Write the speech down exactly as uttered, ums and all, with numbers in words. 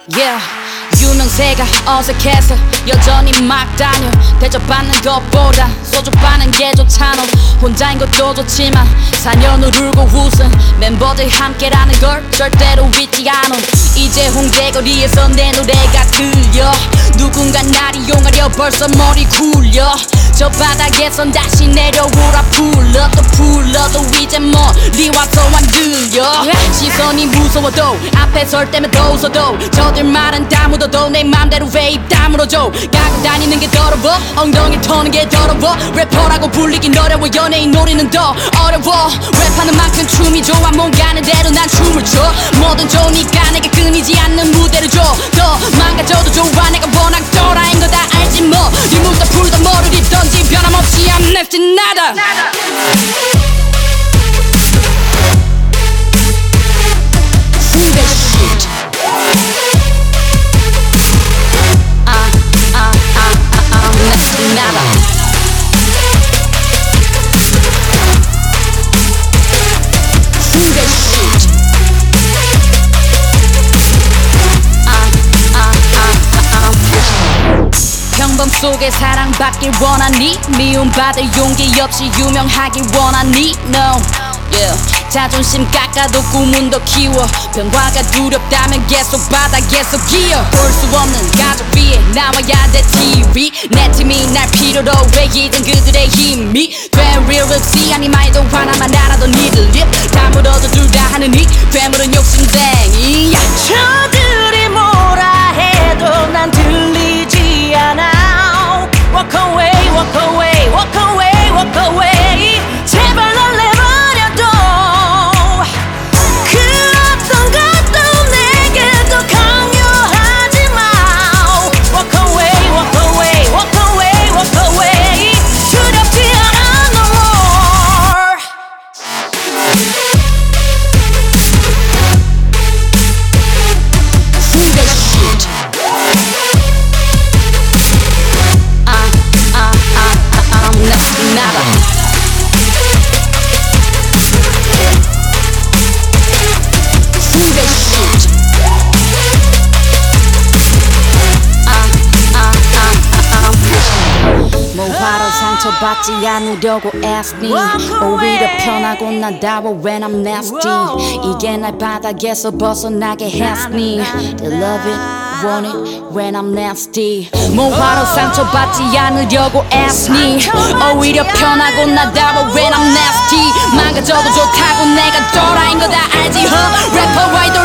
Yeah, 유명세가 어색해서 여전히 막 다녀. 대접받는 것보다 소주 파는 게 좋잖아. 혼자인 것도 좋지만 사 년을 울고 웃은 멤버들 함께라는 걸 절대로 잊지 않아. 이제 홍대거리에서 내 노래가 들려. 누군가 날 이용하려 벌써 머리 굴려. 저 바닥에선 다시 내려오라 불러. 또 불러도 이제 멀리 와서 안 들려. 시선이 무서워도 앞에 설 때면 더 웃어도 저들 말은 다 묻어도 내 맘대로 웨이브 다 물어줘. 가고 다니는 게 더러워, 엉덩이 터는 게 더러워. 래퍼라고 불리긴 어려워, 연예인 노리는 더 어려워. 랩하는 만큼 춤이 좋아, 몸 가는 대로 난 춤을 춰. 뭐든 좋으니까 내게 끊이지 않는 무대를 줘. 더 망가져도 좋아, 내가 워낙 또라이인 거 다 알지 뭐. 리무다 풀다 뭐를 입던지 변함없이 I'm left in nada. Who that shit? Ah, ah, ah, ah, I'm left in nada. Who that shit? Ah, ah, ah, ah, ah. 평범 속에 사랑받길 원하니? 미움받을 용기 없이 유명하길 원하니? No, yeah. 자존심 깎아도 꿈은 더 키워. 변화가 두렵다면 계속 바닥에서 기어. 볼 수 없는 가족 위에 나와야 돼 티비. 내 팀이 날 필요로 해 이든 그들의 힘이 돼. Real 립시 아니 말도 하나만 알아도 니들 립 다 물어도 둘 다 하는 이 괴물은 욕심쟁이야. 저들이 뭐라 해도 난 들리지 않아. Walk away, walk away, walk away, walk away. 제발 날 내버려둬. 그 어떤 것도 내게 더 강요하지 마. Walk away, walk away, walk away, walk away. 두렵지 않아 no more. Who that shit? Ah, ah, ah, ah, I'm left in nada. Who that shit? Ah, ah, ah, ah, ah. 뭐하러 상처받지 않으려고 애쓰니. 오히려 편하고 나다워 when I'm nasty. 이게 날 바닥에서 벗어나게 했니? They love it, want it when I'm nasty. 뭐하러 상처받지 않으려고 애쓰니. 오히려 편하고 나다워 when I'm nasty. 망가져도 좋다고 내가 또라이인 거 다 알지 huh? 래퍼 아이돌